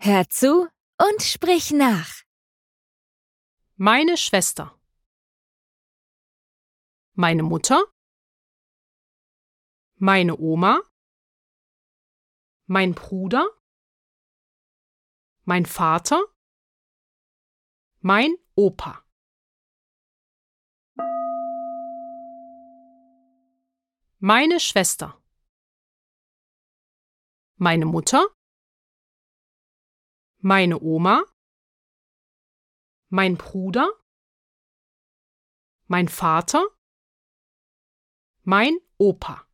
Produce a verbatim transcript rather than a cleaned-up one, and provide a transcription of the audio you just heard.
Hör zu und sprich nach. Meine Schwester. Meine Mutter. Meine Oma. Mein Bruder. Mein Vater. Mein Opa. Meine Schwester. Meine Mutter. Meine Oma. Mein Bruder. Mein Vater. Mein Opa.